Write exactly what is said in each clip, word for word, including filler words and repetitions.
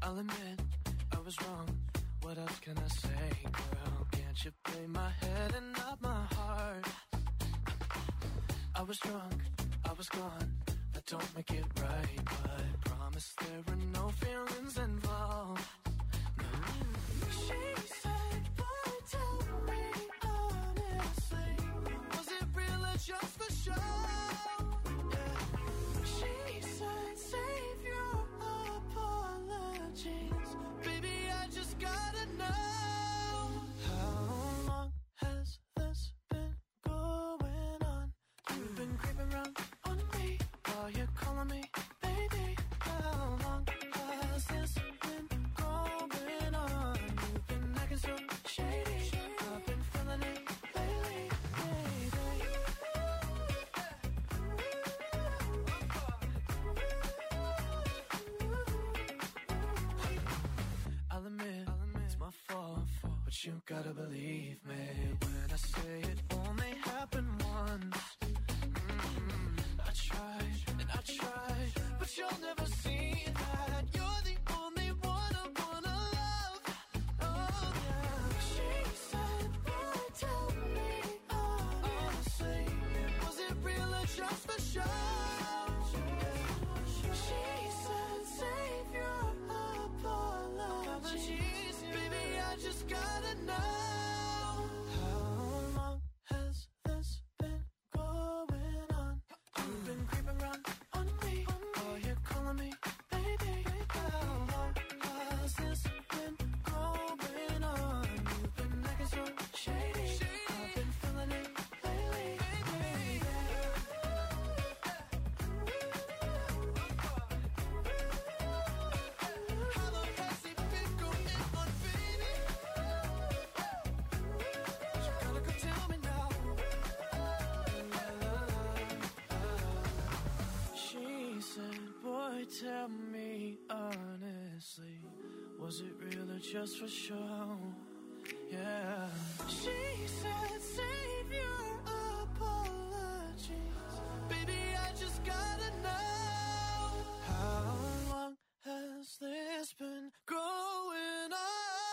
I'll admit I was wrong. What else can I say, girl? Can't you play my head and not my heart? I was drunk, I was gone. That don't make it right, but promise there were no feelings involved. No. She said, boy, tell me honestly, was it real or just for show? Yeah. She said, save your apologies, baby, I just gotta know. How long has this been going on? You've been creeping around on me while you're calling me baby. How long has this been going on? You've been acting so shady. I've been feeling it lately, baby. I'll admit, it's my fault, but you gotta believe me when I say it only happened once. Mm-hmm. I tried and I tried, but you'll never see that. You're the only one I wanna love. Oh yeah. She said, boy, tell me honestly, was it real or just for show? She said, save your apologies, baby, I just gotta know. How long has this been going on? You've been creeping around on me while you're calling me baby. How long has this been going on? You've been acting so shady. I've been feeling it lately, baby. How long has it been going on, baby? You gotta go tell me now. She said, boy, tell me honestly, was it real or just for show? Yeah. She said, save your apologies, baby, I just gotta know. How long has this been going on?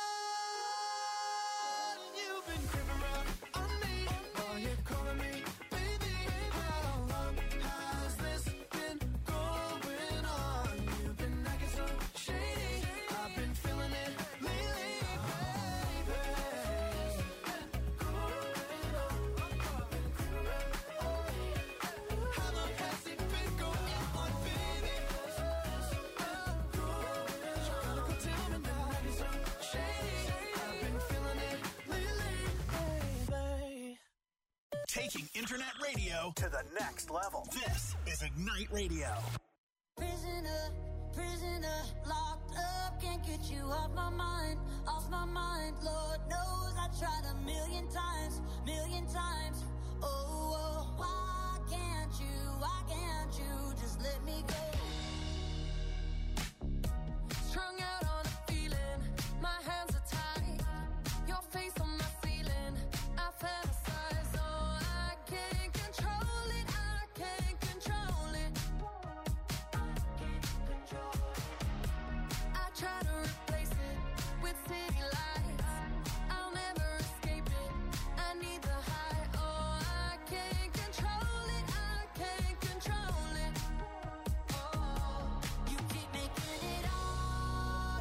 You've been creeping around on me while you're calling me baby. How long has this been going on? You've been acting so shady. I've been feeling it lately, baby. How long has it been going on, baby? You gotta go tell me now. So shady. I've been feeling it lately, baby. Taking internet radio to the next level. This is Ignite Radio. Prisoner, prisoner, locked up, can't get you off my mind, off my mind. Lord knows I tried a million times, million times. Oh, oh, why can't you, why can't you just let me go? Strung out on a feeling, my hands are tied, your face on my ceiling, I fantasize, oh, I can't control it, I can't control it. I try to replace it with city lights, I'll never escape it, I need the high, oh, I can't control it, I can't control it. Oh, you keep making it harder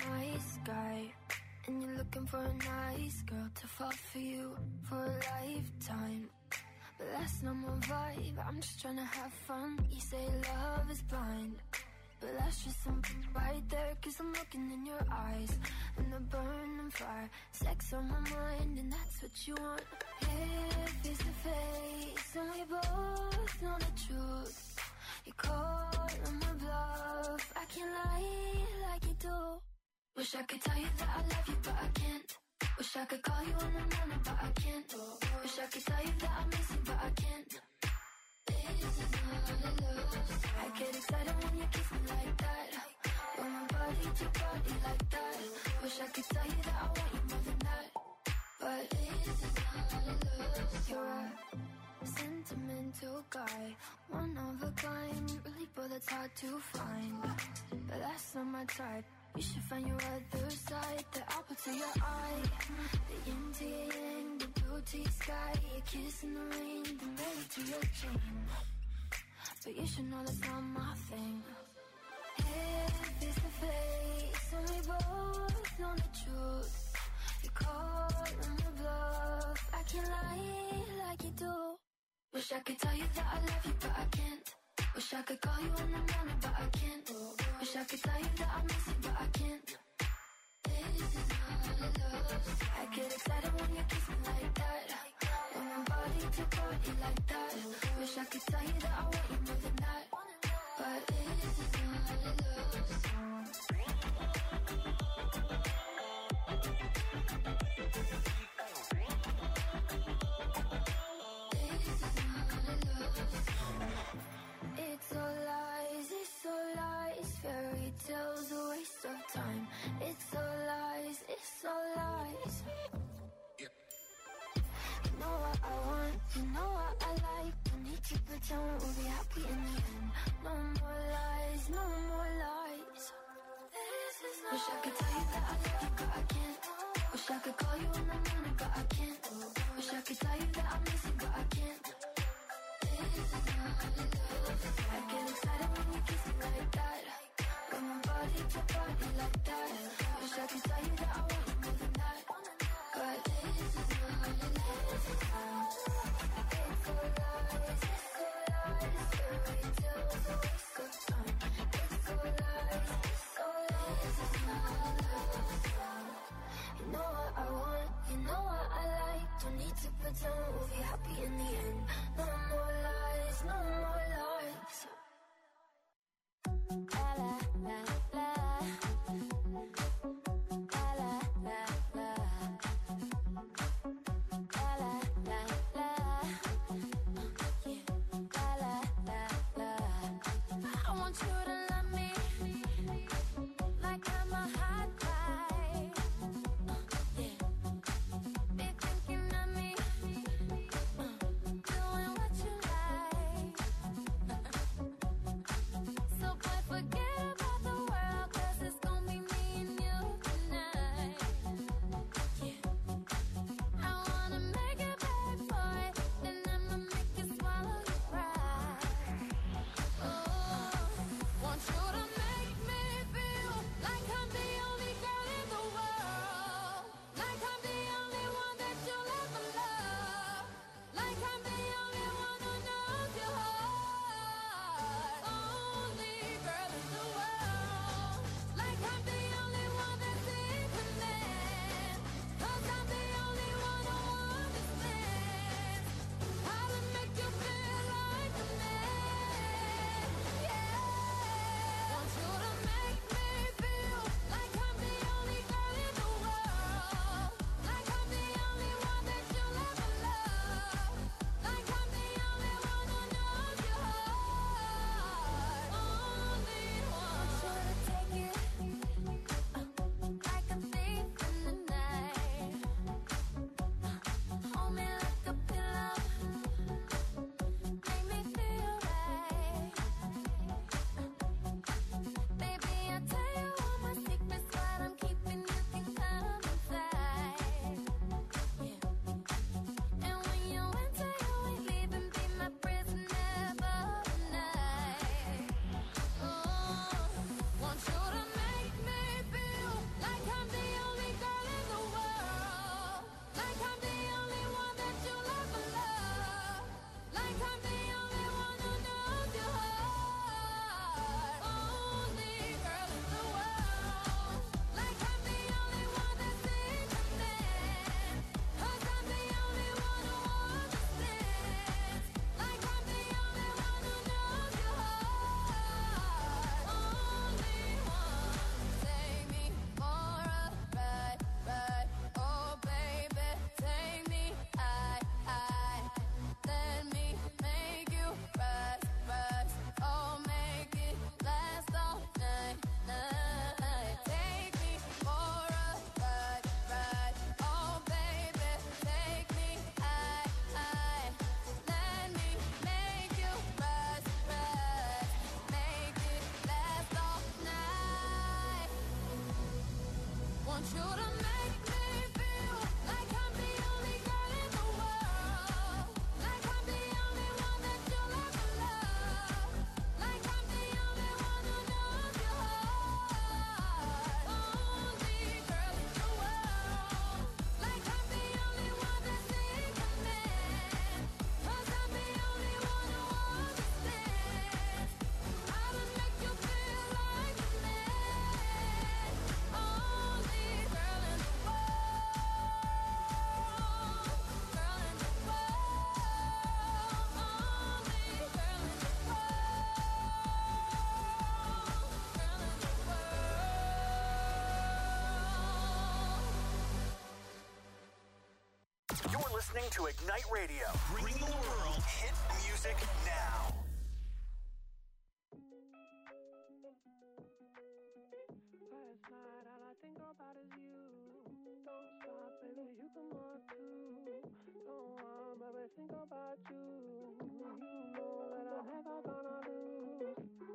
nice guy, and you're looking for a nice girl to fall for you for a lifetime. But that's not my vibe, I'm just trying to have fun. You say love is blind, but that's just something right there. Cause I'm looking in your eyes, and the burning fire. Sex on my mind, and that's what you want. Here, face to face, and we both know the truth. You call on my bluff, I can't lie like you do. Wish I could tell you that I love you, but I can't. Wish I could call you in the morning, but I can't. Wish I could tell you that I miss you, but I can't. This is not a love. I get excited when you kiss me like that. When my body to body like that. Wish I could tell you that I want you more than that. But this is not a love. You're a sentimental guy, one of a kind, really, but that's hard to find. But that's not my type. You should find your other side, the apple to your eye, the yin to your yang, the blue to your sky, a kiss in the rain, the ready to your chain. But you should know that's not my thing. Here, face to face, and we both know the truth. You call on the bluff, I can't lie like you do. Wish I could tell you that I love you, but I can't. Wish I could call you in the morning, but I can't. Wish I could tell you that I miss you, but I can't. This is not a love. I get excited when you kiss me like that. When my body to body like that. Wish I could tell you that I want you more than that. But this is not a love. It's all lies, it's all lies, fairy tales, a waste of time. It's all lies, it's all lies. Yeah. You know what I want, you know what I like. Don't need to pretend we'll be happy in the end. No more lies, no more lies. This is not Wish I could tell you that I love you, but I can't. Wish I could call you in the morning, but I can't. Wish I could tell you that I miss you, but I can't. I get excited when you kiss me like that. When my body to body like that. Wish I could tell you that I want you more than that. But this is not a love. It's all lies, it's all lies. Fairy tales, a waste of time. It's all lies, it's all lies. It's not a love. You know what I want, you know what I like. Don't need to pretend we'll be happy in the end. No more lies, no more lies. La la la la. La la la la. La la la la. La la la la. I want you to love me like I'm a hot guy. Yeah. Be thinking of me, doing what you like. So boy, forget want you to make me feel like I'm the only girl in the world, like I'm the only one that you'll ever love, like I'm the only one who knows your heart. Only girl in the world, like I'm the only one that's in command, 'cause I'm the only one who understands how to make you feel like a man. Only girl in the world, girl in the world, only girl in the world, girl in the world. You're listening to Ignite Radio. Bring the world hit music now. Last night, all I think about is you. Don't stop, baby, you can walk too. Don't want, baby, think about you. You know that I'm never gonna lose.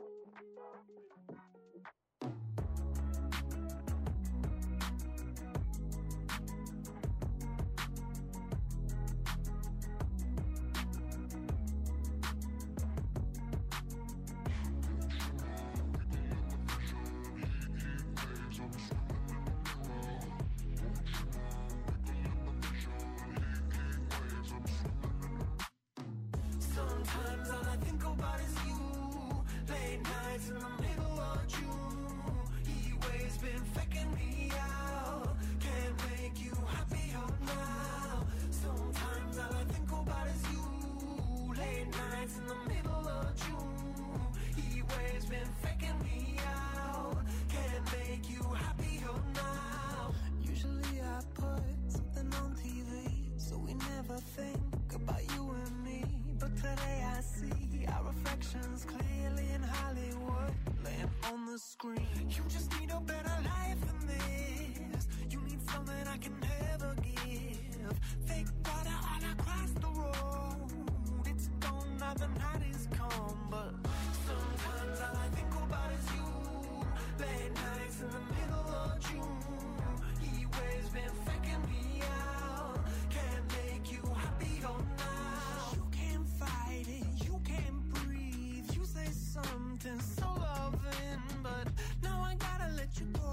Sometimes all I think about is you. Late nights in the middle of June. He waves been faking me out. Can't make you happier now. Sometimes all I think about is you. Late nights in the middle of June. He waves been faking me out. Can't make you happier now. Usually I put something on T V, so we never think about you and me. But today I see our reflections clearly in Hollywood, laying on the screen. You just need a better life than this. You need something I can never give. Fake water all across the road. It's gone now, the night is come. But sometimes all I think about is you. Late nights in the middle of June. He waves been faking me out. Can't make you happier now. You can't fight it, you can't breathe. You say something so loving, but now I gotta let you go.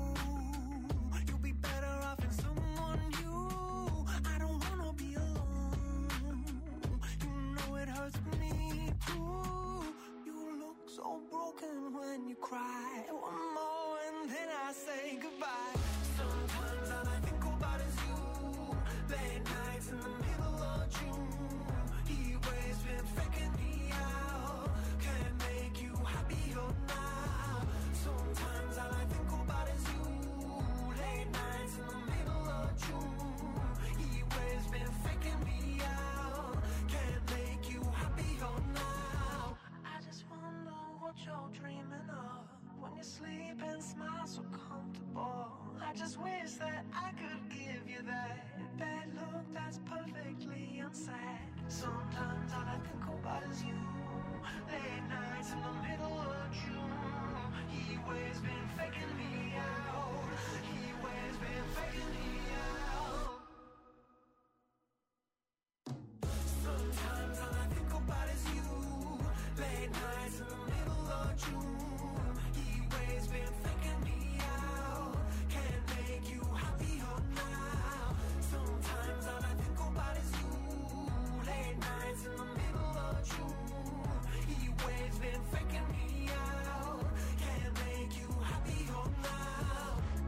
You'll be better off in someone new. I don't wanna be alone. You know it hurts me too. You look so broken when you cry. One more and then I say goodbye. Sometimes all I think about is you. Late nights in the middle of June. He waves been faking me out. Can't make you happier now. Sometimes all I think about is you. Late nights in the middle of June. He waves been faking me out. Can't make you happier now. I just wonder what you're dreaming of when you sleep and smile so comfortable. I just wish that I could give you that bad look that's perfectly unsaid. Sometimes all I think about is you. Late nights in the middle of June. He waves been faking me out. He waves been faking me out. Sometimes all I think about is you. Late nights in the middle of June. He waves been faking me out. Can't make you happier now. Sometimes all I think about is you. Late nights in the middle of June. He waves been faking me out. Can't make you happier now.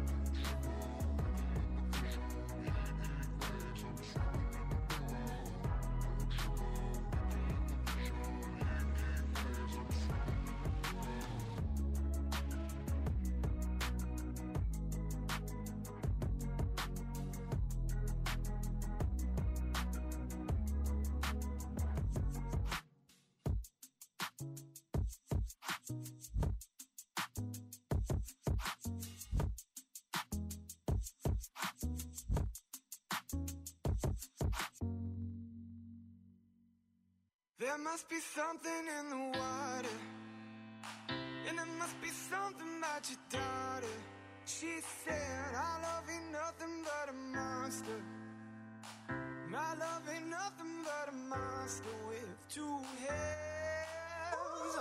There must be something in the water, and there must be something about your daughter. She said, our love ain't nothing but a monster. My love ain't nothing but a monster with two heads.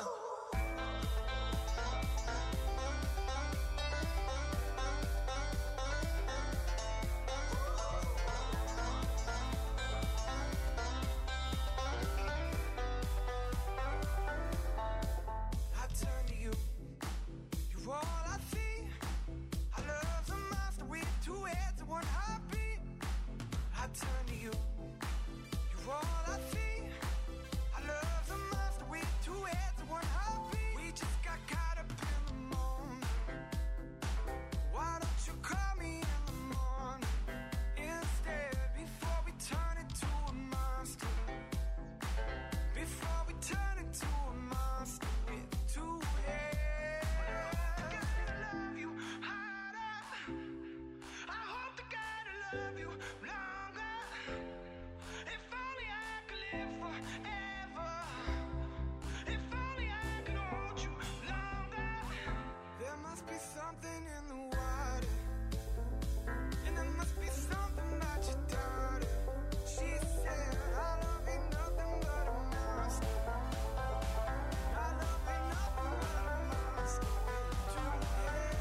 I turn to you, you're all I see. I love the monster with two heads and one heartbeat. I turn to you, you're all I see. I love the monster with two heads and one heartbeat. We just got caught up in the moment. Why don't you call me in the morning instead, before we turn into a monster? Before we turn into a monster with two heads. I love you harder. I hope to God I love you longer. If only I could live forever. If only I could hold you longer. There must be something in the water, and there must be something about your daughter. She said, our love ain't nothing but a monster. Our love ain't nothing but a monster with two heads.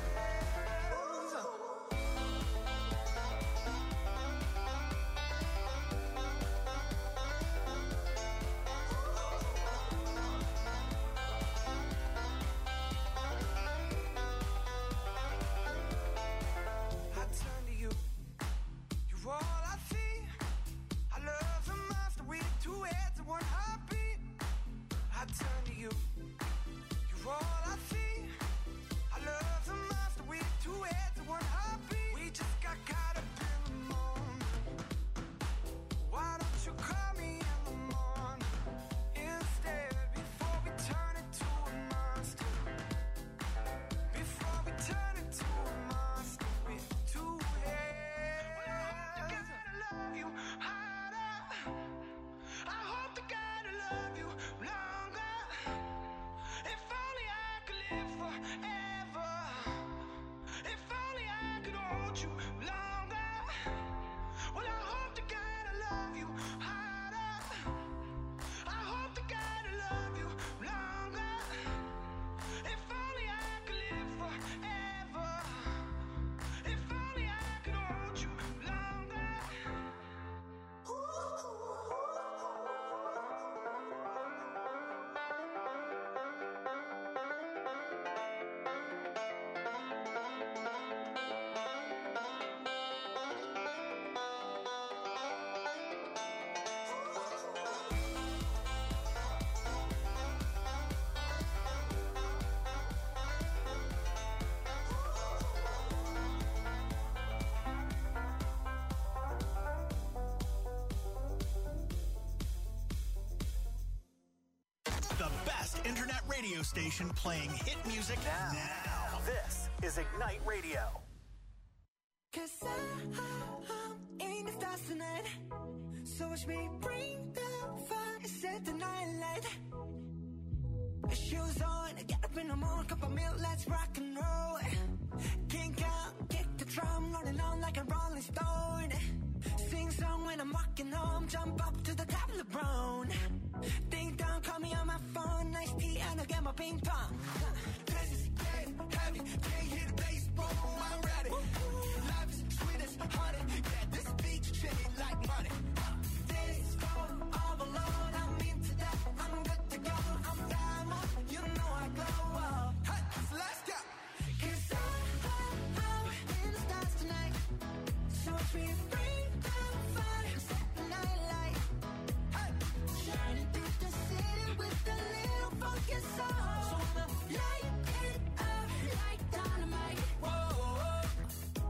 I turn to you, you're all I see. I love the monster with two heads and one heartbeat. I turn to you, you're all I see. I love the monster with two heads and one heartbeat. We just got caught up in the moment. Why don't you call me in the morning instead, before we turn into a monster? Before we turn into a monster with two heads. Well, I hope to God I love you harder. I hope to God I love you longer. If only I could live forever. If only I could hold you longer. Well, I hope to God I love you harder. I hope to God I love you longer. If only I could live forever. If only I could hold you longer. The best internet radio station playing hit music now. now. This is Ignite Radio. Cause I, I'm in the stars tonight. So watch me bring the fire, set the night light. Shoes on, get up in the morning, cup of milk, let's rock and roll. Kink out, kick the drum, rolling on like a rolling stone. Sing song when I'm walking home, jump up to the top of the brown. Ding dong, call me on my phone, nice tea and I'll get my ping pong. This is getting heavy, can't hear the bass, boom, I'm ready. Life is sweet as honey, yeah, this beach chilly like money. This phone all alone, I'm into that, I'm good to go, I'm diamond, you know I glow. Hey, so let's go. Cause I, I, I'm in the stars tonight, so watch me bring the fire, set the night light. Hey, shining through the city with a little funky soul. So I'ma light it up like dynamite. Whoa, whoa.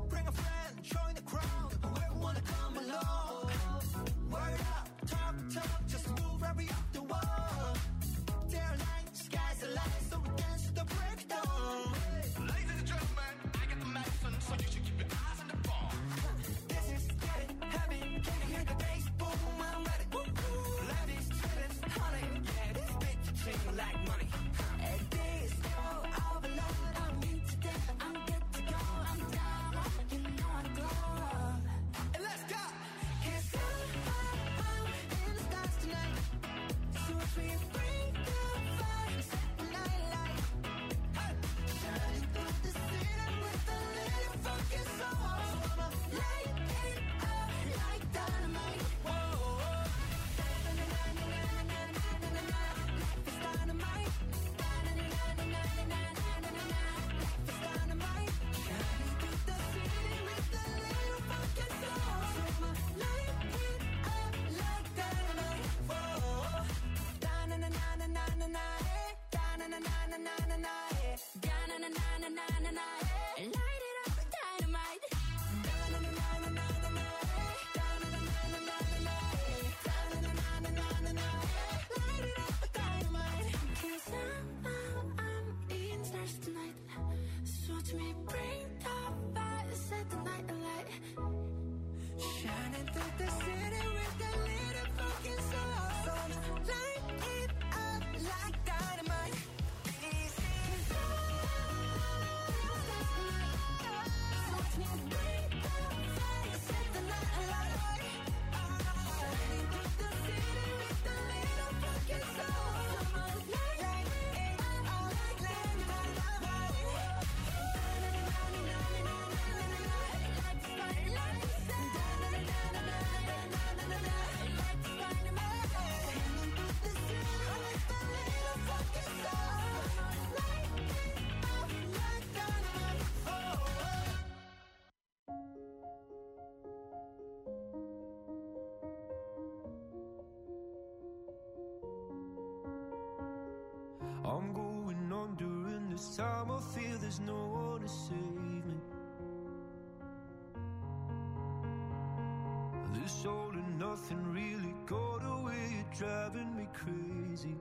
this time I feel there's no one to save me. This all and nothing really got away, you're driving me crazy.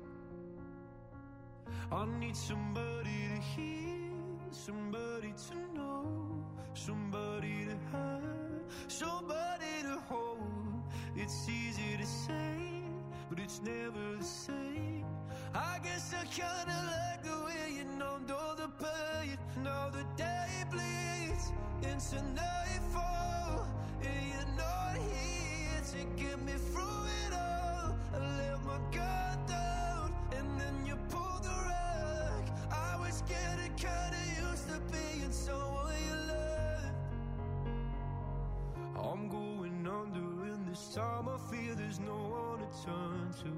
I need somebody to hear, somebody to know, somebody to have, somebody to hold. It's easy to say, but it's never the same. I guess I kinda like the way you numbed all the pain. Now the day bleeds into nightfall, and you're not here to get me through it all. I let my guard down, and then you pulled the rug. I was getting kinda used to being someone you loved. I'm going under, and this time I feel there's no one to turn to.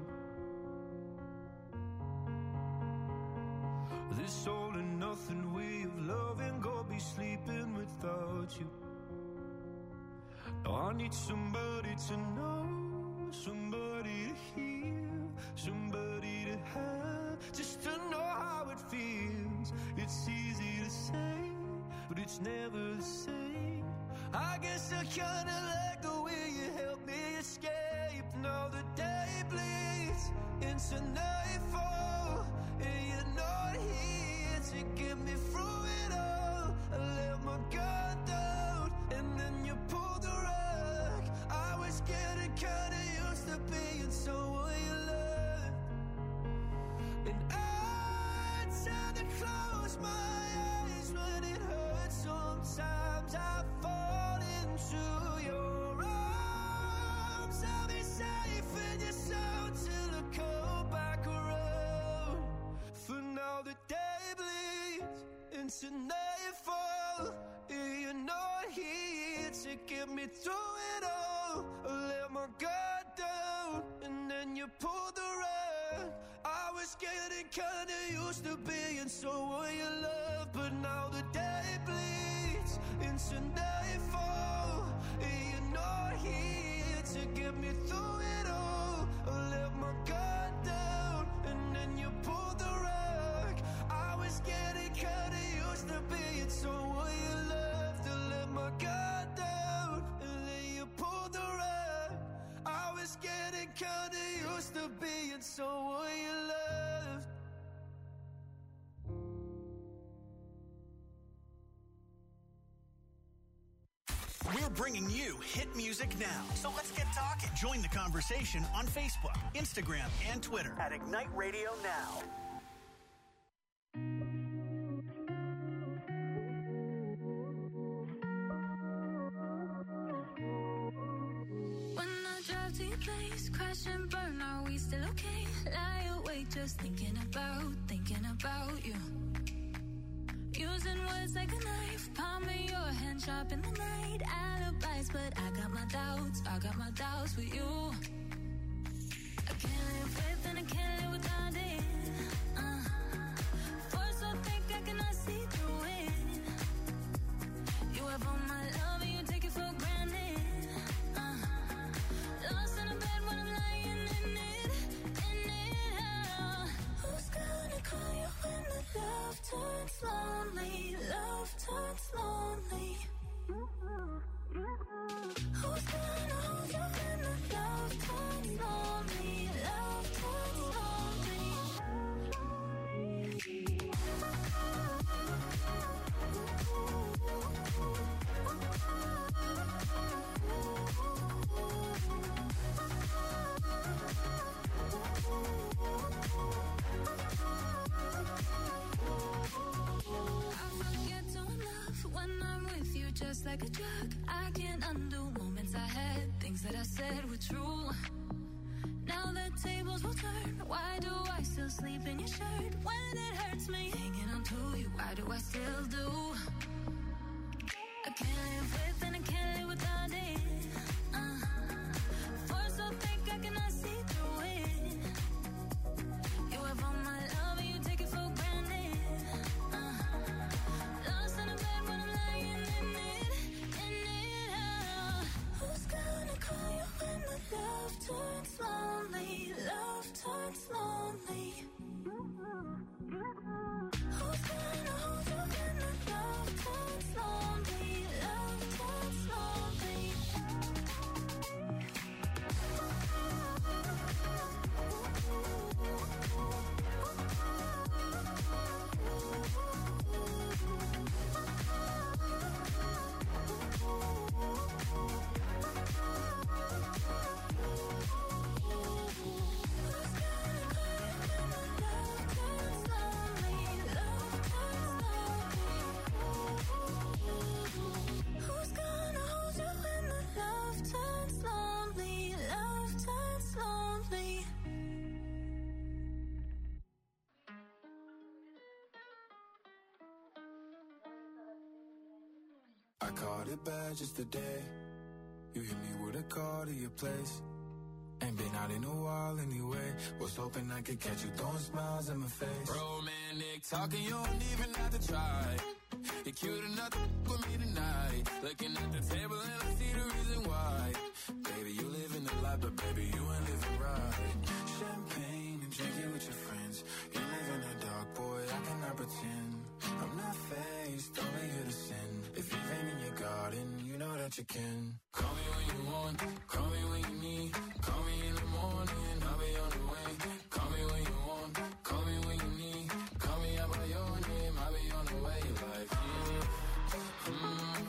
This all and nothing way of loving, gonna be sleeping without you. Now I need somebody to know, somebody to hear, somebody to have, just to know how it feels. It's easy to say, but it's never the same. I guess I kinda like the way you help me escape. Now the day bleeds into nightfall, and you're not here to get me through it all. I let my guard down, and then you pulled the rug. I was getting kinda used to being someone you loved. And I tend to close my eyes when it hurts. Sometimes I fall into your arms. I'll be safe in your sound till I come back around. For now the day bleeds into nightfall, and you're not here to get me through it all. I let my guard down, and then you pulled the rug. I was getting kinda used to being someone you love, but now the day bleeds into nightfall, and you're not here to get me through it all. I let my guard down, and then you pulled the rug. I was getting kinda used to being someone you loved. I let my guard down, and then you pulled the rug. I was getting kinda used to being someone you loved. We're bringing you hit music now. So let's get talking. Join the conversation on Facebook, Instagram, and Twitter at Ignite Radio Now. When I drive to your place, crash and burn, are we still okay? Lie awake just thinking about, thinking about you. Using words like a knife, palm of your hand sharp in the night. Alibis, but I got my doubts, I got my doubts with you. I can't live with and I can't live without it. Uh, force so thick I cannot see through it. You have all my love and you take it for granted. Uh, lost in a bed when I'm lying in it, in it. Uh, who's gonna call you when the love turns lonely? Love turns lonely. Who's gonna hold you when the love turns lonely? Love turns lonely. I forget to love when I'm with you, just like a drug. I can't undo moments I had, things that I said were true. Now the tables will turn. Why do I still sleep in your shirt when it hurts me? Hanging on to you, why do I still do? I can't live with and I can't live without it. Uh, force so thick I cannot see through it. You have all my love and you take it for granted. Uh, lost in a bed when I'm lying in it, in it. Uh, who's gonna call you when the love turns lonely? Love turns lonely. Who's gonna I caught it bad just today. You hit me with a call to your place. Ain't been out in a while anyway. Was hoping I could catch you throwing smiles in my face. Romantic talking, you don't even have to try. You're cute enough to with me tonight. Looking at the table and I see the reason why. Baby, you live in the life, but baby, you ain't living right. Champagne and drinking with your friends. You live in the dark, boy, I cannot pretend. I'm not faced, only here to sin. If you've been in your garden, you know that you can. Call me when you want, call me when you need. Call me in the morning, I'll be on the way. Call me when you want, call me when you need. Call me out by your name, I'll be on the way. Like, mm, mm, mm,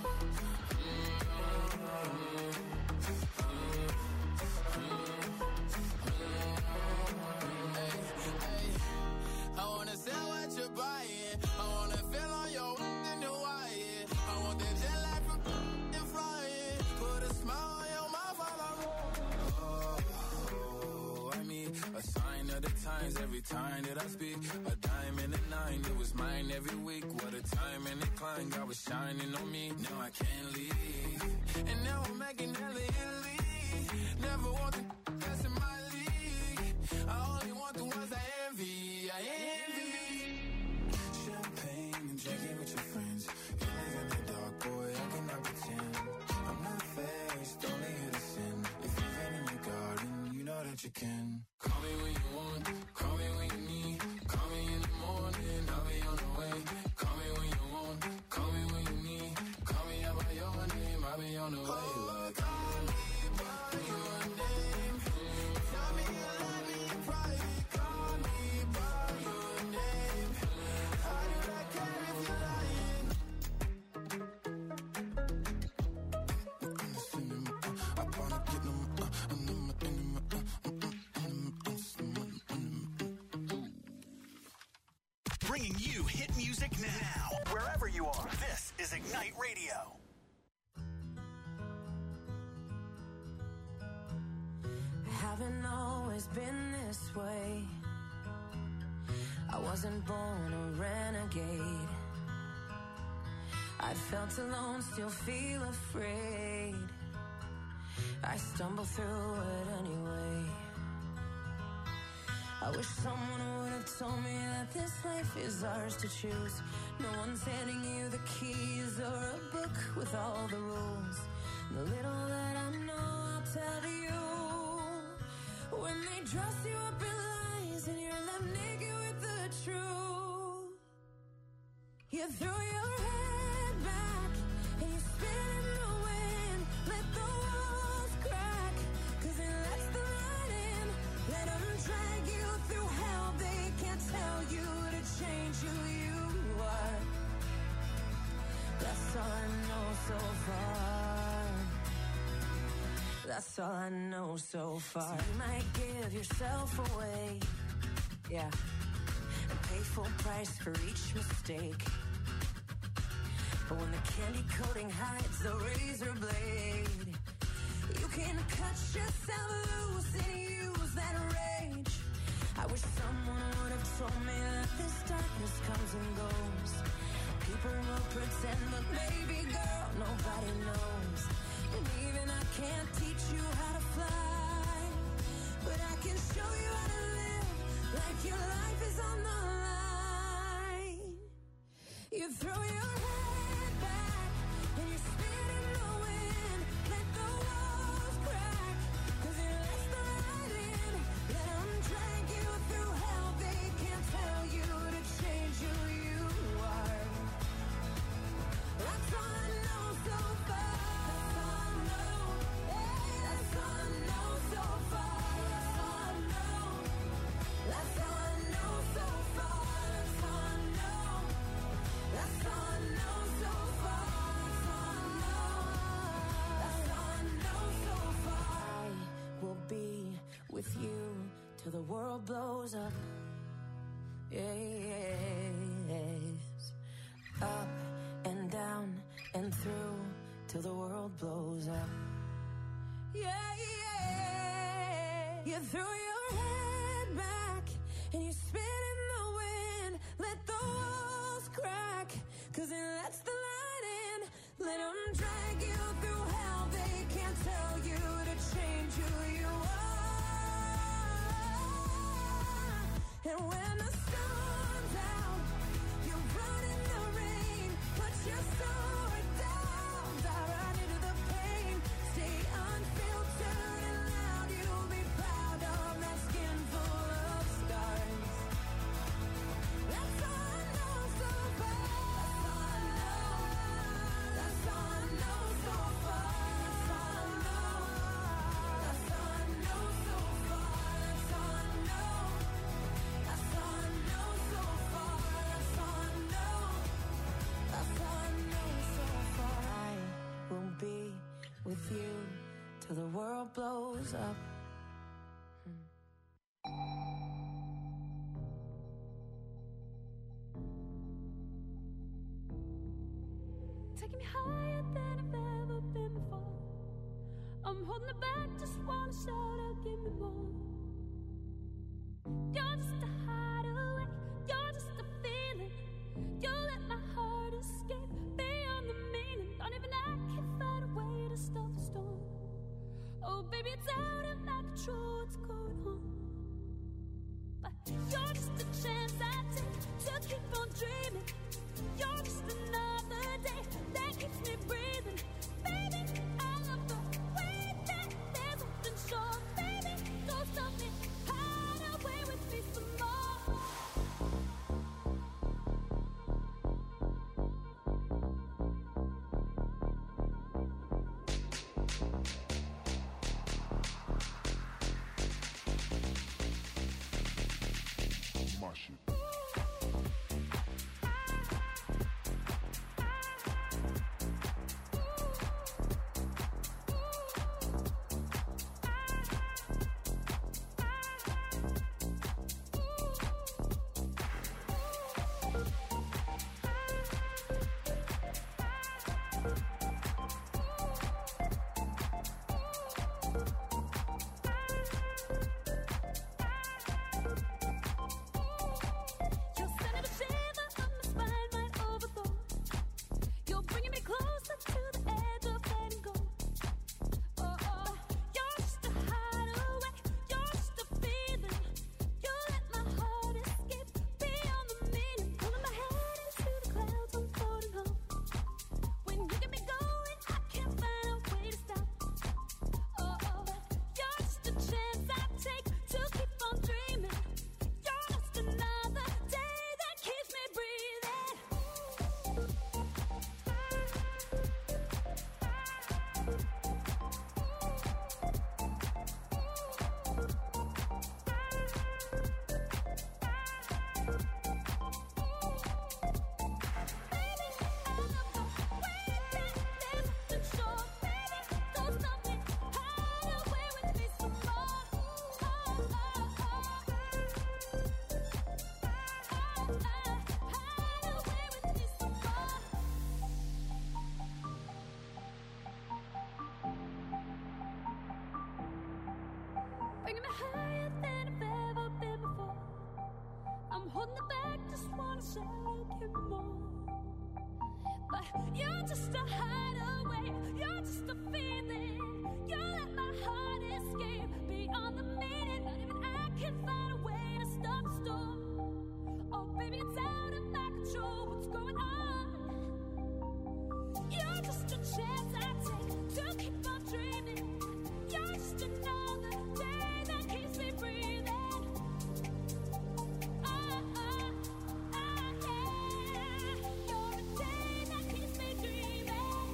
I wanna sell what you're buying. I wanna feel on your in the wire. I want that jet lag from and flying. Put a smile on your mouth while I roll. Oh, I mean, a sign of the times every time that I speak. A dime and a nine, it was mine every week. What a time and a climb, God was shining on me. Now I can't leave. And now I'm making hella Italy. Never want the best in my league. I only want the ones I envy. I envy. Champagne and drinking with your friends. You live in the dark, boy, I cannot pretend. I'm not faced, only here to sin. If you've been in your garden, you know that you can. Call me when you want, call me when you need. Call me in the morning, I'll be on the way. Call me when you want, call me when you need. Call me out by your name, I'll be on the way. Like, call me by your name. Tell me you love me in private. Call me by your name. How did I care if you're lying? I wanna get them, uh, and them, and them, uh, Bringing you hit music now, wherever you are. This is Ignite Radio. I haven't always been this way. I wasn't born a renegade. I felt alone, still feel afraid. I stumble through it anyway. I wish someone would have told me that this life is ours to choose. No one's handing you the keys or a book with all the rules. The little that I know, I'll tell you. When they dress you up in lies and you're left naked with the truth, you throw your head back and you spin in the wind. Let the walls crack, cause it lets the light in. Let them drag you through hell. They can't tell you to change who you are. That's all I know so far. That's all I know so far. So you might give yourself away, yeah, and pay full price for each mistake. But when the candy coating hides the razor blade, you can cut yourself loose and use that rage. I wish someone would have told me that this darkness comes and goes. People will pretend, but baby girl, nobody knows. And even I can't teach you how to fly, but I can show you how to live like your life is on the line. You throw your head back and you spin in the wind. Let the walls crack, cause it lets the light in. Let them drag you through hell. They can't tell you to change who you are. That's all I know so far. That's all I know. Hey, that's all I know so far. That's all I know. That's all I know so far. That's all I know. That's all I know so far. That's all I know. That's all I know so far. I will be with you till the world blows up. Yes. Up and down and through till the world blows up. Yeah, yeah. You throw your head back and you spin in the wind. Let the walls crack, cause it lets the light in. Let them drag you through hell. They can't tell you to change who you are. And when the sun's out, you run in the rain. Put your sword down, dive right into the pain. Stay unfiltered and loud. You'll be proud of that skin full of scars. That's all I know so far. That's all I know so far. That's all I know. That's all I know so far. That's all I know. That's all I know so far. That's all I know. That's all I know so far. I will be with you till the world blows up. Taking me higher than I've ever been before. I'm holding it back, just wanna shout out, give me more. You're just a hideaway, you're just a feeling. You let my heart escape beyond the meaning. Don't even I can find a way to stop the storm. Oh baby, it's out of my control, what's going on? But you're just a chance I take to keep on dreaming. You're just another day that keeps me breathing. Baby, I love the way that there's something sure. Baby, don't stop me, hide away with me some more. My shit. You'll send it a shiver up my spine, might overflow. You're bringing me closer to the edge of letting go. Oh, oh, you're just a hideaway, you're just a feeling. You let my heart escape beyond the meaning. Pulling my head into the clouds, I'm floating home. When you get me going, I can't find a way to stop. Oh, oh, you're just a chance I take to keep on dreaming. You're just another day that keeps me breathing. Baby, I love the way that there's something sure. Baby, don't stop me, hide away with me some more. Oh, oh, oh. Hide away with me some more. Bringing me higher than I've ever been before. I'm holding it back, just wanna shout, give me more. But you're just a hideaway, you're just a feeling. You let my heart escape beyond the meaning. Not even I can find a way to stop the storm. Oh baby, it's out of my control, what's going on? You're just a chance I take to keep on dreaming. You're just another day that keeps me breathing. Ah, ah, ah, yeah. You're the day that keeps me dreaming.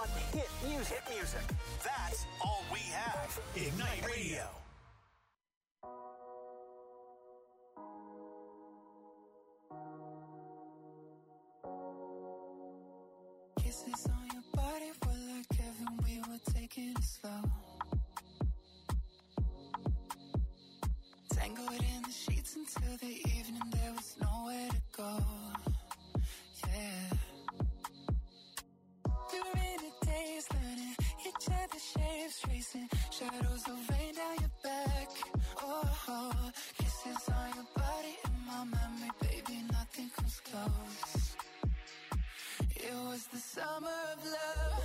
want hit music. Hit music. That's all we have. Ignite Radio. Kisses on your body were like heaven, we were taking it slow. Tangled in the sheets until the evening, there was nowhere to go. Yeah. We were in a daze, learning each other's shapes, tracing shadows of rain down your back. Oh, oh, kisses on your body in my memory, baby, nothing comes close. It was the summer of love,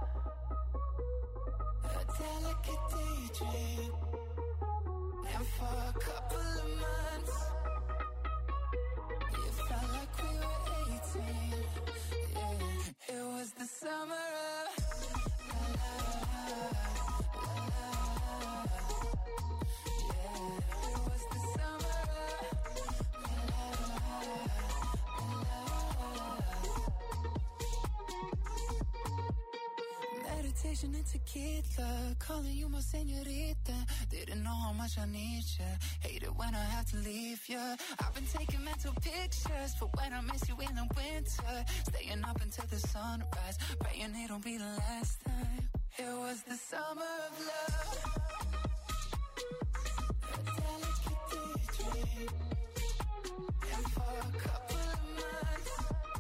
a delicate daydream. And for a couple of months, it felt like we were eighteen. Yeah, it was the summer of la la la la. Yeah, it was the summer of la la la. Meditation and tequila, calling you my señorita. Didn't know how much I need you. Hate it when I have to leave you. I've been taking mental pictures for when I miss you in the winter. Staying up until the sunrise, praying it'll be the last time. It was the summer of love, a delicate daydream. And for a couple of months,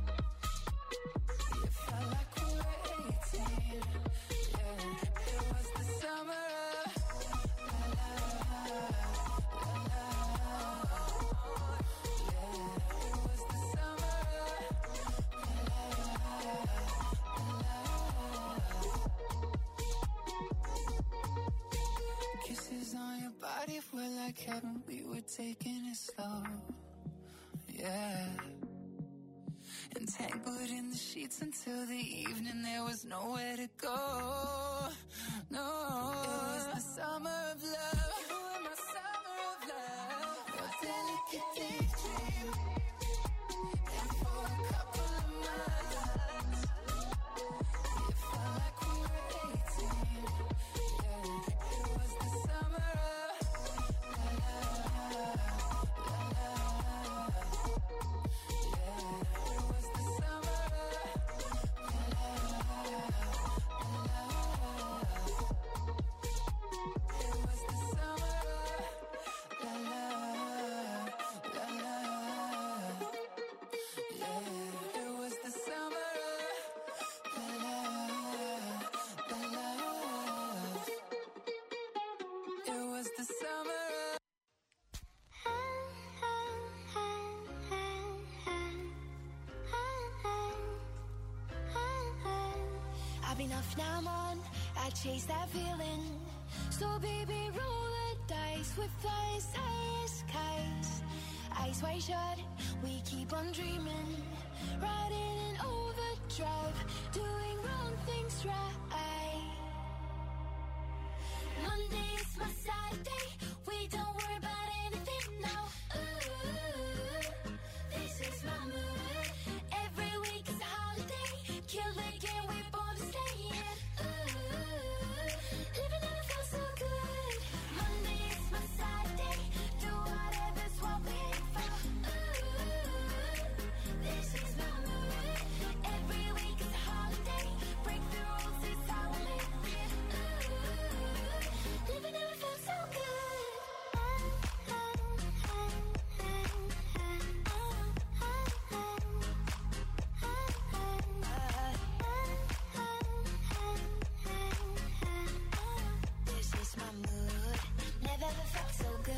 it felt like we were eighteen. Yeah, it was the summer of on your body were like heaven, we were taking it slow. Yeah. Entangled in the sheets until the evening, there was nowhere to go. No, it was the summer of love. You were my summer of love, a delicate daydream. And for a couple of months, it felt like we were eighteen. Yeah, it was the summer of la la la la. Yeah, it was the summer of la la la la. It was the summer of la la la la. Yeah, it was the summer of la la la la. It was the summer of I've been off, now I'm on. I chase that feeling. So baby, roll the dice with flyers, high skies. Eyes wide shut, we keep on dreaming. Riding in overdrive, doing wrong things right. Monday's my Saturday, we don't worry about anything now. Ooh, this is my mood. Every week is a holiday. Kill the game, we're born to stay in. Ooh, living never felt so good. Monday is my Saturday, do whatever's what we aim for. Ooh, this is my mood. Every week is a holiday. Break the rules, it's how we live it. Ooh, living never felt so good. This is my mood. Never ever felt so good.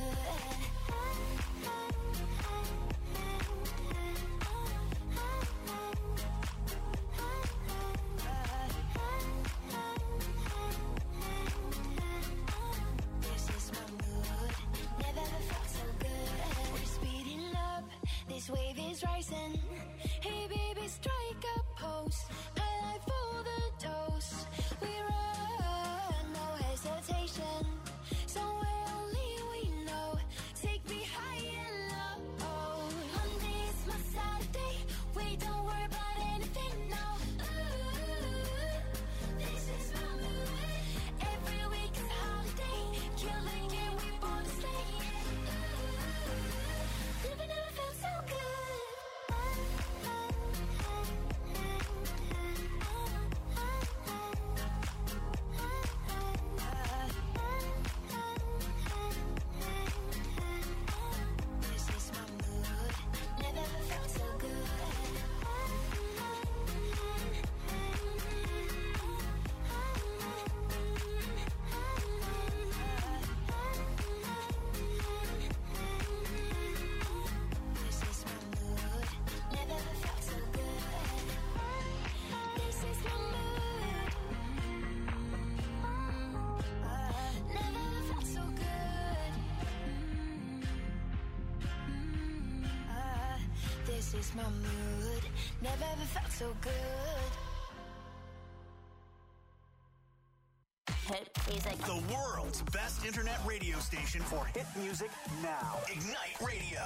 This is my mood. Never ever felt so good. We're speeding up. This wave is rising. Hey baby, strike a pose. I like for the dose. We run, no hesitation. Somewhere only we know. Take me high and low. Monday is my Saturday. We don't worry about anything now. Ooh, is my mood. Never ever felt so good. Hit music. The world's best internet radio station for hit music now. Ignite Radio.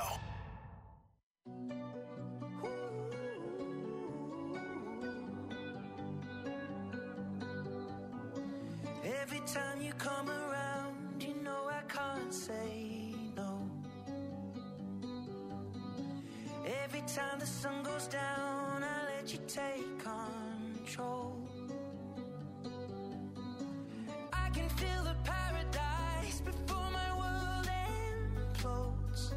Every time you come around, you know I can't say no. Every time the sun goes down, I let you take control. I can feel the paradise before my world implodes.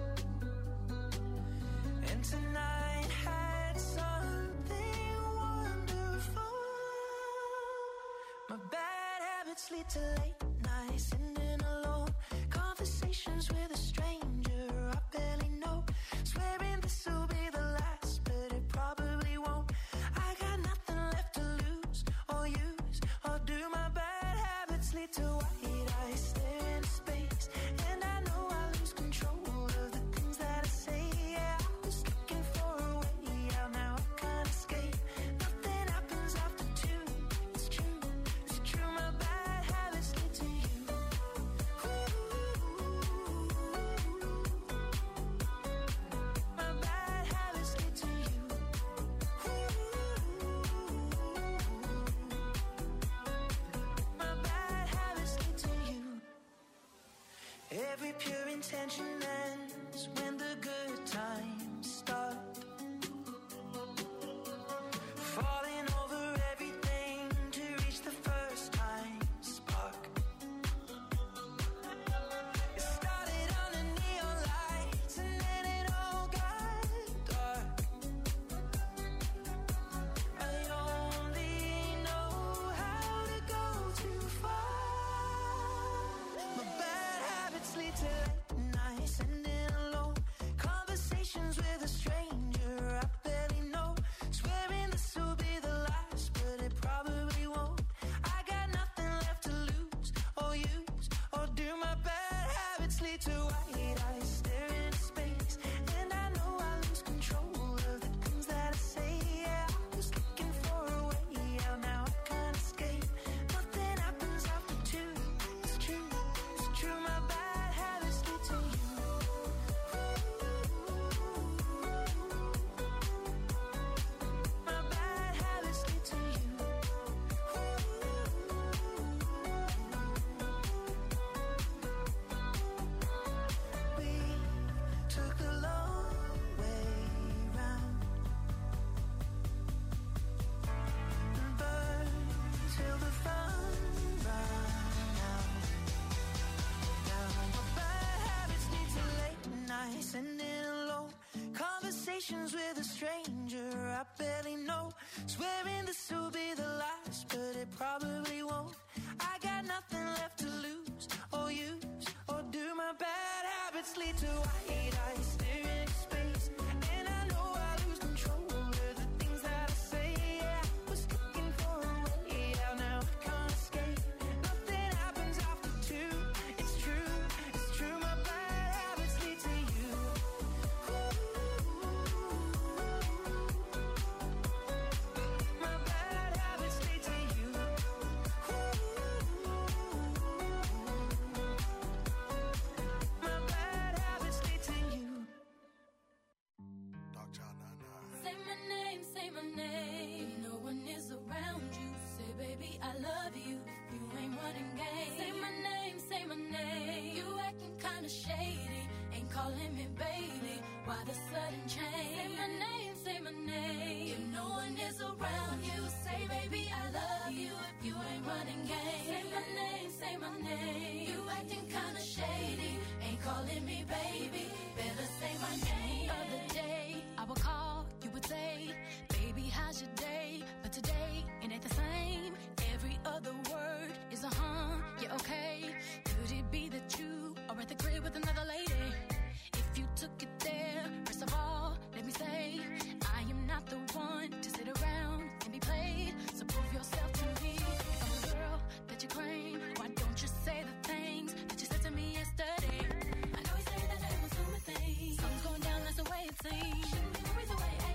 And tonight had something wonderful. My bad habits lead to late nights, sitting alone. Conversations with a stranger I barely know. Swearing this will be the last, but it probably won't. I got nothing left to lose or use or do. My bad habits lead to white eyes, stare into space. And I know I lose control of the things that I say. Yeah, I was looking for a way out, now I can't escape. Nothing happens after two. It's true, it's true. My bad habits lead to you. My bad habits lead to you. My bad habits lead to you. Every pure intention ends when the good times start. Falling over everything to reach the first time spark. It started under neon lights and then it all got dark. I only know how to go too far. My bad habits lead to late nights, sitting alone. Conversations with a stranger I barely know. Swearing this will be the last, but it probably won't. I got nothing left to lose or use or do. My bad habits lead to white eyes, staring into space. And I know I lose control of the things that I say. Yeah, I was looking for a way out, now I can't escape. Nothing happens after two. It's true, it's true. My bad habits lead to you. My bad habits lead to you. We took the long way round and burned till the fun ran out. Now my bad habits lead to late nights, sitting alone. Conversations with a stranger I barely know. Swearing this will be the last, but it probably won't. I got nothing left to lose or use or do. My bad habits lead to white eyes, staring into space. And I know I lose control of the things that I say. Yeah, I was looking for a way out, now I can't escape. Nothing happens after two. It's true, it's true. My bad habits lead to you. My bad habits lead to you. My bad habits lead to you. Say my name, say my name. If no one is around you, say baby I love you. If you ain't running game, say my name, say my name. You acting kinda shady, ain't calling me baby. Why the sudden change? Say my name, say my name. If no one is around you, say baby I love you. If you ain't running game, say my name, say my name. You acting kinda shady, ain't calling me baby. Better say my name. Other day I would call, you would say, baby how's your day? But today it ain't the same. Every other word is a huh, yeah okay. Could it be that you are at the crib with another lady? If you took it there, first of all, let me say, I am not the one to sit around and be played. So prove yourself to me. If I'm the girl that you claim, why don't you say the things that you said to me yesterday? I know you say that I was doing things. Something's going down, that's the way it seems. Shouldn't be the reason why you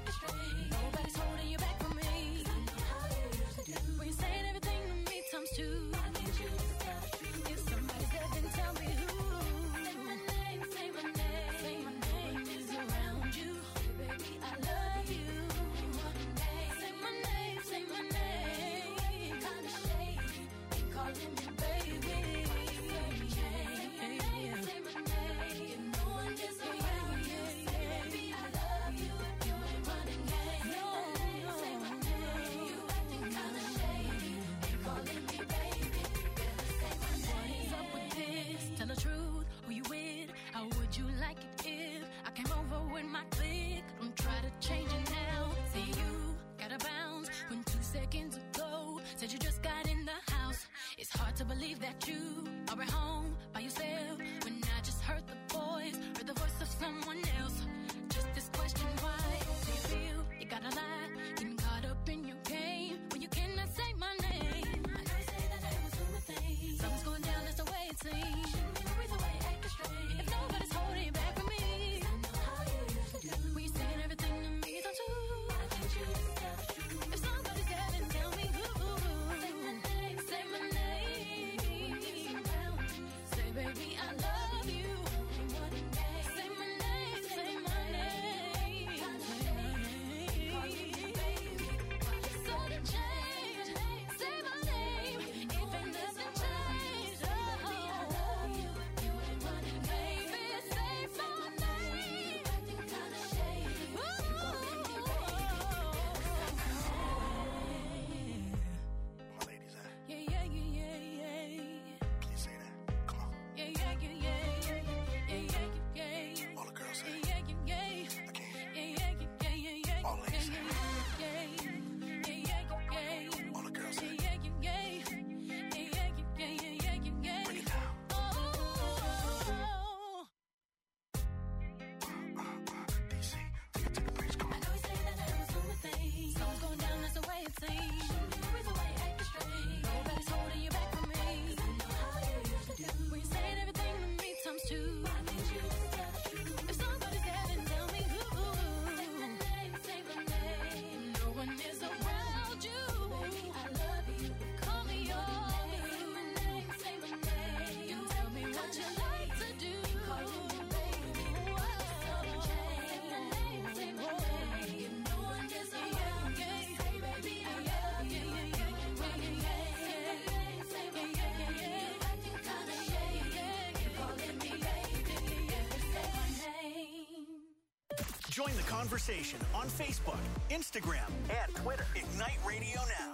to believe that you are at home by yourself when I just heard the voice, heard the voice of someone else. Just this question, why do you feel you gotta lie, getting caught up in your game when you cannot say my name? I know you say that I was doing things, something's going down, that's the way it seems. Shouldn't be the reason why you're acting strange. If nobody's holding you back from me, I know how you usually do. When you're saying everything to me, don't you? Why can't you just tell the truth? If somebody's there, then tell me who. Say my name, say my name. Say, baby, I love you. Say my name, say my name. Sudden change. Say my name. If ain't nothing changed, oh, baby, say my name. Acting kinda shady. My ladies, uh, Yeah, yeah, yeah, yeah, yeah. can you say that? Come on. Yeah, yeah, yeah, yeah, yeah, yeah, yeah, yeah, yeah. All the girls say it. Yeah, yeah, yeah, yeah. I can't. Yeah, yeah, yeah, yeah, yeah. All ladies say it. Yeah, yeah, yeah, yeah. All the girls say it. Yeah, yeah, yeah, yeah, yeah, yeah, yeah, yeah, yeah. Break it down. Oh. D C, take it to the bridge. Come I on. know you say that I was doing things, something's going down, that's the way it seems. Shouldn't be the reason why you're acting strange. Nobody's holding you back from me, 'cause I know how you usually do. When you're saying everything to me times two, why can't you just tell the truth? If somebody's there, then tell me who. Say my name, say my name. No one is around you. Baby, I love you. Call me your boo. Say my name, say my name. You tell me what you like to do. Calling me baby. Sudden change. Say my name, say my name. No one is around you. Say baby, I love you. Say my name, say my name. Acting kinda shady. Calling me baby. Say my name. Join the conversation on Facebook, Instagram, and Twitter. Ignite Radio Now.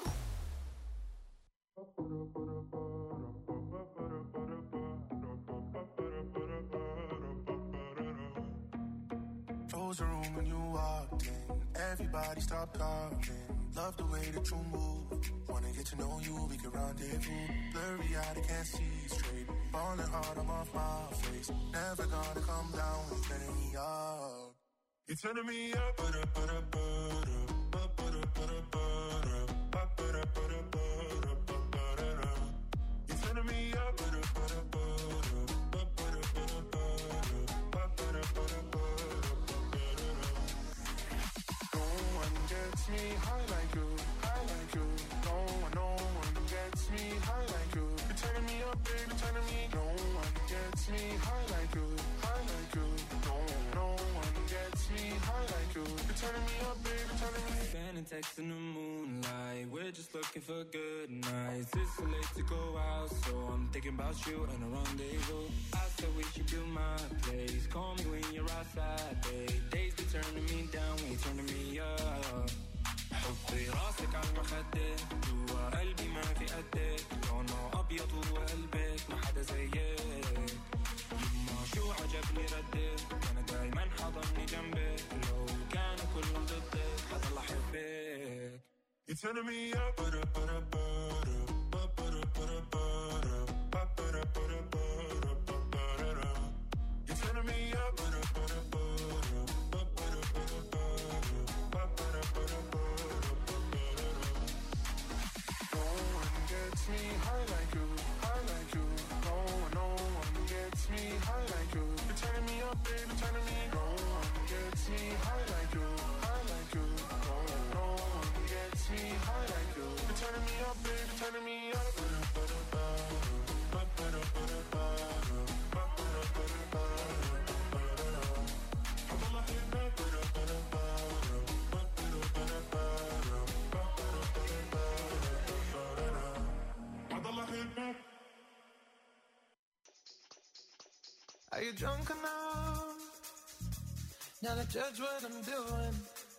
Close the room when you walked in. Everybody stop talking. Love the way that you move. Wanna get to know you, we can rendezvous. Blurry eyed, I can't see straight. Falling hard, I'm off my face. Never gonna come down when you're turning me up. You're turning me up, but up, but up, but up, but up, but up, but up, but up, but up, but up, but up. You're turning me up, but up, but up, but up, but up, but up, but up, but up, but up. No one gets me high like you, high like you. No one, no one gets me high like you. You're turning me up, baby, turning me. No one gets me high like you, high like you. No, no one gets me high like you. You're turning me up, baby, turning me. Sending texts in the moonlight. We're just looking for good nights. It's so late to go out, so I'm thinking about you and a rendezvous. I said we should do my place. Call me when you're outside, babe. Days be turning me down when you're turning me up. حطي راسك على المخدة جوا قلبي ما في قدك لونه أبيض وقلبك ما حدا زيك يما شو عجبني ردك أنا دايما حضني جنبك لو كانوا كلهم ضدك حضل أحبك. You're turning me up, but up, but up, but up, but up, but up, but up, but up, but up, but up, but up. You're turning me up, but up, but up, but up, but up, but up, but up, but up, but up, but up. No one gets me high like you, high like you. No one, no one gets me high like you. You're turning me up, baby, turning me. No one gets me high like you, high like you. No, no one gets me high like you. You're turning me up, baby, turning me up. Are you drunk enough now to judge what I'm doing?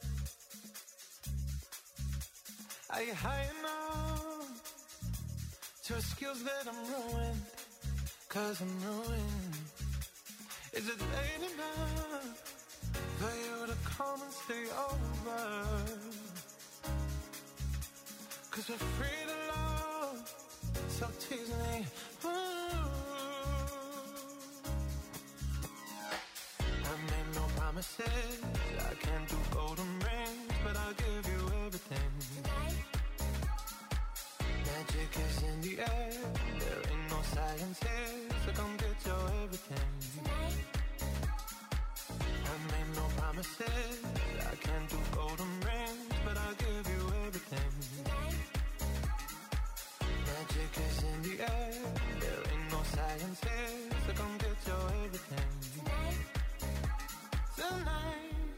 Are you high enough to excuse that I'm ruined? Cause I'm ruined. Is it late enough for you to come and stay over? Cause we're free to love so tease me. Ooh. I made no promises, I can't do golden rings, but I'll give you everything. Tonight. Magic is in the air, there ain't no science here, so come get your everything. Tonight. I made no promises, I can't do golden rings, but I'll give you everything. Tonight. Magic is in the air, there ain't no science here, so come get your everything. Tonight. Tonight.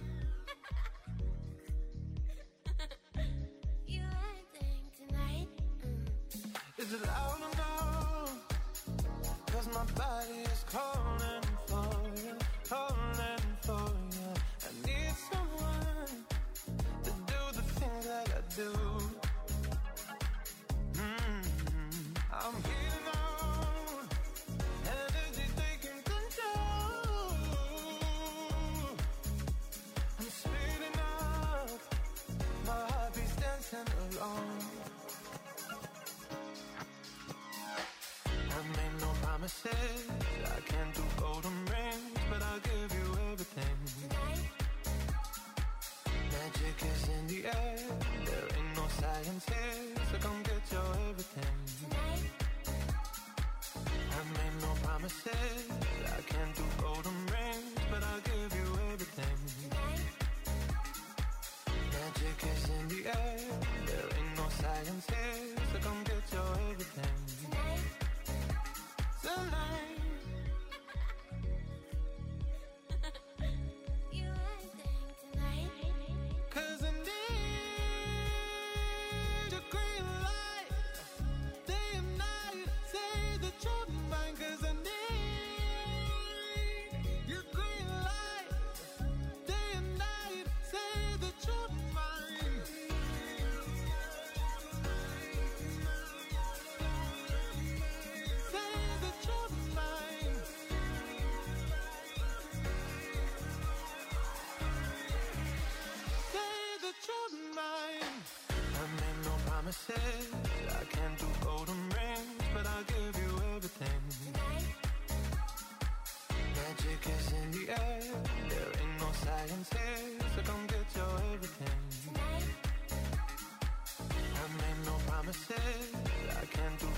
You acting tonight. Mm. Is it loud or no? 'Cause my body is calling for you, calling for you. I need someone to do the things that I do. Mm-hmm. I'm getting on, energy taking control. I'm speeding up, my heartbeat's dancing along. I made no promises, I can't do golden rings, but I'll give you everything. Tonight. Magic is in the air, there ain't no science here, so come get your everything. Tonight. I made no promises, I can't do golden rings, but I'll give you everything. Tonight. Magic is in the air, there ain't no science here, so come get your everything. Tonight. Tonight. You acting tonight. 'Cause I need your green light, day and night, say that you're mine. 'Cause I need your green light, day and night, say that you're mine. Say that you're mine. Say that you're mine. I made no promises, I can't do golden rings, but I'll give you everything. Tonight. Magic is in the air, there ain't no science here, so come get your everything. Tonight. I made no promises, I can't do